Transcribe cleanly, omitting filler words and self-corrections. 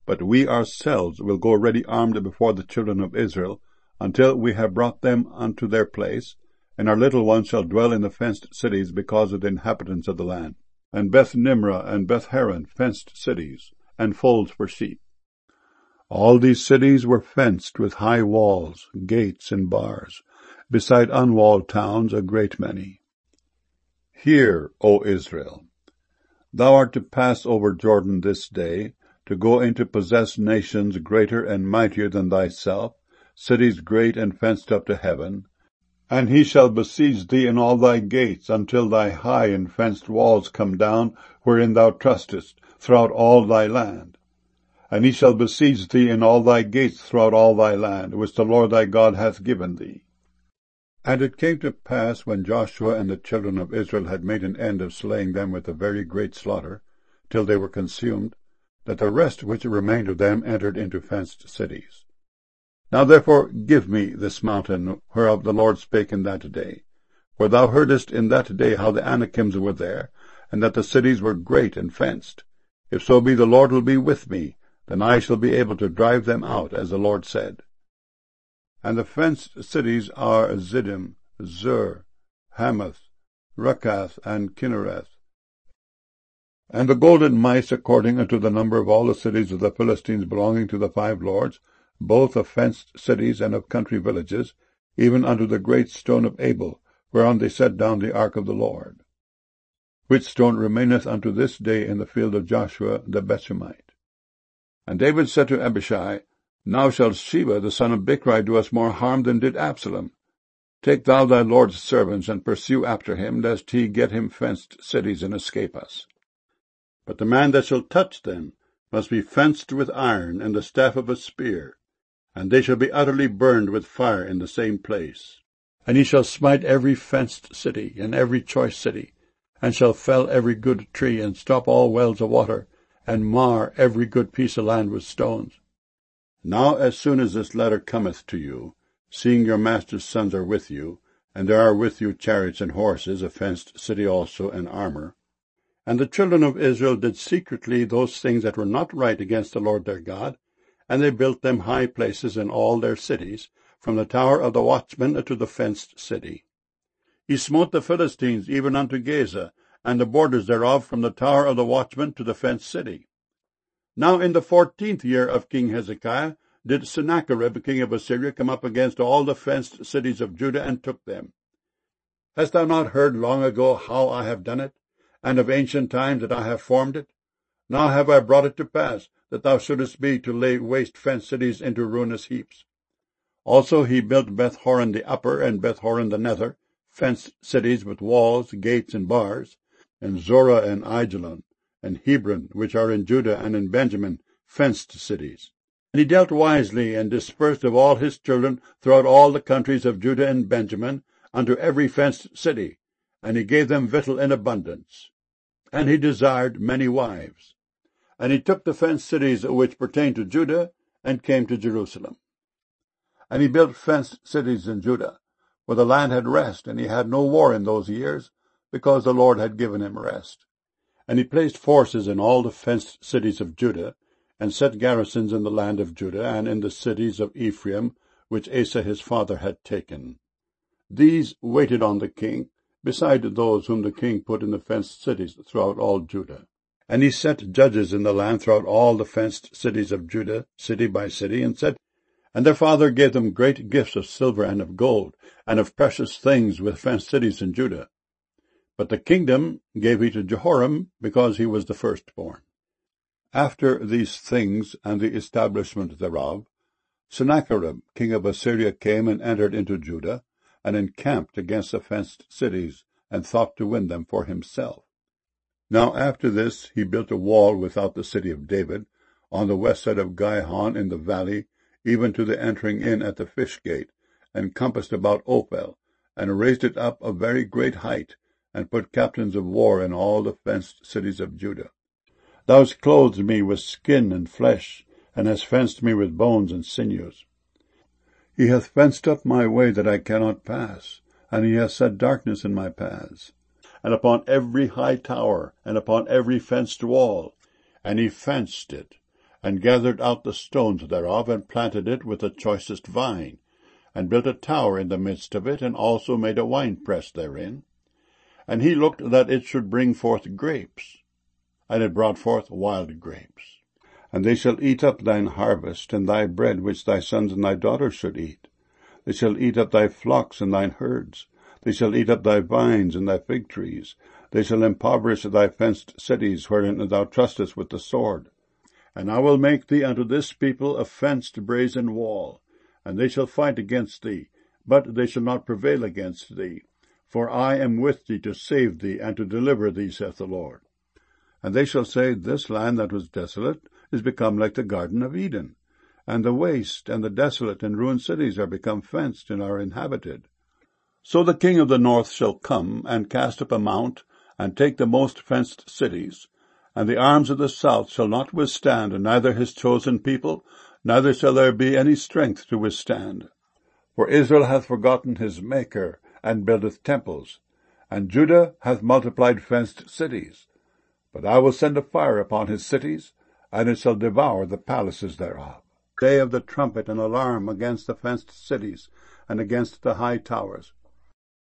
But we ourselves will go ready armed before the children of Israel, until we have brought them unto their place, and our little ones shall dwell in the fenced cities because of the inhabitants of the land. And Beth Nimrah and Beth Haran, fenced cities, and folds for sheep. All these cities were fenced with high walls, gates, and bars, beside unwalled towns a great many. Hear, O Israel, thou art to pass over Jordan this day, to go in to possess nations greater and mightier than thyself, cities great and fenced up to heaven. And he shall besiege thee in all thy gates, until thy high and fenced walls come down, wherein thou trustest, throughout all thy land. And he shall besiege thee in all thy gates throughout all thy land, which the Lord thy God hath given thee. And it came to pass, when Joshua and the children of Israel had made an end of slaying them with a very great slaughter, till they were consumed, that the rest which remained of them entered into fenced cities. Now therefore give me this mountain, whereof the Lord spake in that day. For thou heardest in that day how the Anakims were there, and that the cities were great and fenced. If so be the Lord will be with me, then I shall be able to drive them out, as the Lord said. And the fenced cities are Ziddim, Zur, Hamath, Rakath, and Kinnereth. And the golden mice, according unto the number of all the cities of the Philistines belonging to the 5 lords, both of fenced cities and of country villages, even unto the great stone of Abel, whereon they set down the ark of the Lord, which stone remaineth unto this day in the field of Joshua the Bethshemite. And David said to Abishai, Now shall Sheba the son of Bichri do us more harm than did Absalom. Take thou thy Lord's servants, and pursue after him, lest he get him fenced cities, and escape us. But the man that shall touch them must be fenced with iron, and the staff of a spear, and they shall be utterly burned with fire in the same place. And he shall smite every fenced city, and every choice city, and shall fell every good tree, and stop all wells of water, and mar every good piece of land with stones. Now as soon as this letter cometh to you, seeing your master's sons are with you, and there are with you chariots and horses, a fenced city also, and armor, and the children of Israel did secretly those things that were not right against the Lord their God, and they built them high places in all their cities, from the tower of the watchman to the fenced city. He smote the Philistines even unto Gaza, and the borders thereof from the tower of the watchman to the fenced city. Now in the 14th year of King Hezekiah did Sennacherib king of Assyria come up against all the fenced cities of Judah, and took them. Hast thou not heard long ago how I have done it, and of ancient times that I have formed it? Now have I brought it to pass, that thou shouldest be to lay waste fenced cities into ruinous heaps. Also he built Beth-horon the upper, and Beth-horon the nether, fenced cities with walls, gates, and bars, and Zorah and Aijalon, and Hebron, which are in Judah and in Benjamin, fenced cities. And he dealt wisely, and dispersed of all his children throughout all the countries of Judah and Benjamin, unto every fenced city, and he gave them victual in abundance. And he desired many wives. And he took the fenced cities which pertained to Judah, and came to Jerusalem. And he built fenced cities in Judah, for the land had rest, and he had no war in those years, because the Lord had given him rest. And he placed forces in all the fenced cities of Judah, and set garrisons in the land of Judah, and in the cities of Ephraim, which Asa his father had taken. These waited on the king, beside those whom the king put in the fenced cities throughout all Judah. And he set judges in the land throughout all the fenced cities of Judah, city by city, and their father gave them great gifts of silver and of gold, and of precious things with fenced cities in Judah. But the kingdom gave he to Jehoram, because he was the firstborn. After these things and the establishment thereof, Sennacherib king of Assyria came and entered into Judah, and encamped against the fenced cities, and thought to win them for himself. Now after this he built a wall without the city of David, on the west side of Gihon in the valley, even to the entering in at the fish gate, and compassed about Ophel, and raised it up a very great height, and put captains of war in all the fenced cities of Judah. Thou hast clothed me with skin and flesh, and hast fenced me with bones and sinews. He hath fenced up my way that I cannot pass, and he hath set darkness in my paths, and upon every high tower, and upon every fenced wall, and he fenced it, and gathered out the stones thereof, and planted it with the choicest vine, and built a tower in the midst of it, and also made a winepress therein. And he looked that it should bring forth grapes, and it brought forth wild grapes. And they shall eat up thine harvest, and thy bread which thy sons and thy daughters should eat. They shall eat up thy flocks and thine herds. They shall eat up thy vines and thy fig trees. They shall impoverish thy fenced cities, wherein thou trustest with the sword. And I will make thee unto this people a fenced brazen wall, and they shall fight against thee, but they shall not prevail against thee. For I am with thee to save thee, and to deliver thee, saith the Lord. And they shall say, This land that was desolate is become like the Garden of Eden, and the waste and the desolate and ruined cities are become fenced and are inhabited. So the king of the north shall come, and cast up a mount, and take the most fenced cities, and the arms of the south shall not withstand, neither his chosen people, neither shall there be any strength to withstand. For Israel hath forgotten his Maker, and buildeth temples, and Judah hath multiplied fenced cities. But I will send a fire upon his cities, and it shall devour the palaces thereof. Day of the trumpet and alarm against the fenced cities, and against the high towers.